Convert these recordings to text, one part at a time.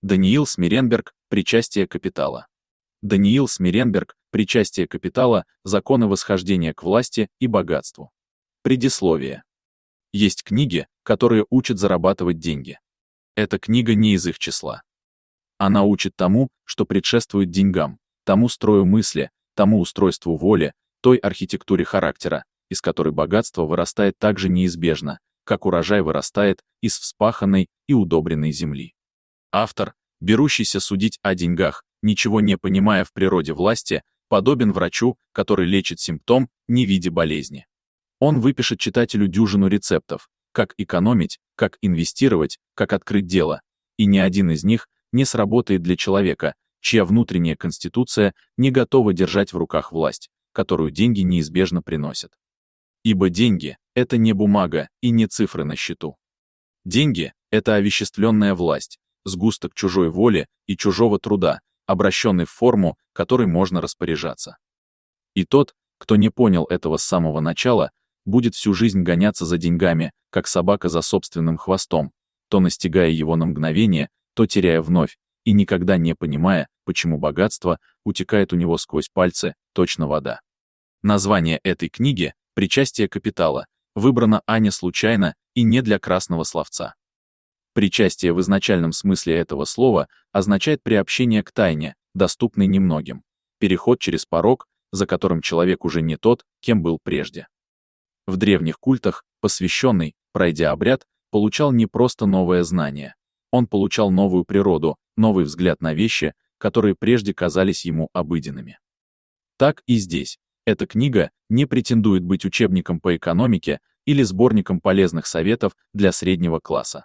Даниил Смиренберг, «Причастие капитала». Даниил Смиренберг, «Причастие капитала. Законы восхождения к власти и богатству». Предисловие. Есть книги, которые учат зарабатывать деньги. Эта книга не из их числа. Она учит тому, что предшествует деньгам, тому строю мысли, тому устройству воли, той архитектуре характера, из которой богатство вырастает так же неизбежно, как урожай вырастает из вспаханной и удобренной земли. Автор, берущийся судить о деньгах, ничего не понимая в природе власти, подобен врачу, который лечит симптом, не видя болезни. Он выпишет читателю дюжину рецептов, как экономить, как инвестировать, как открыть дело, и ни один из них не сработает для человека, чья внутренняя конституция не готова держать в руках власть, которую деньги неизбежно приносят. Ибо деньги — это не бумага и не цифры на счету. Деньги — это овеществленная власть, сгусток чужой воли и чужого труда, обращенный в форму, которой можно распоряжаться. И тот, кто не понял этого с самого начала, будет всю жизнь гоняться за деньгами, как собака за собственным хвостом, то настигая его на мгновение, то теряя вновь, и никогда не понимая, почему богатство утекает у него сквозь пальцы, точно вода. Название этой книги «Причастие капитала» выбрано не случайно и не для красного словца. Причастие в изначальном смысле этого слова означает приобщение к тайне, доступной немногим, переход через порог, за которым человек уже не тот, кем был прежде. В древних культах посвященный, пройдя обряд, получал не просто новое знание. Он получал новую природу, новый взгляд на вещи, которые прежде казались ему обыденными. Так и здесь. Эта книга не претендует быть учебником по экономике или сборником полезных советов для среднего класса.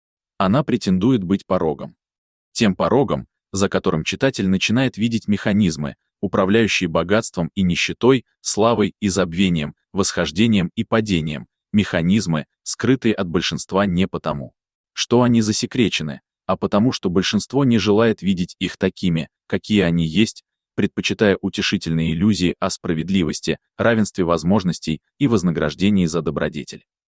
Она претендует быть порогом. Тем порогом, за которым читатель начинает видеть механизмы, управляющие богатством и нищетой, славой и забвением, восхождением и падением, механизмы, скрытые от большинства не потому, что они засекречены, а потому, что большинство не желает видеть их такими, какие они есть, предпочитая утешительные иллюзии о справедливости, равенстве возможностей и вознаграждении за добродетель.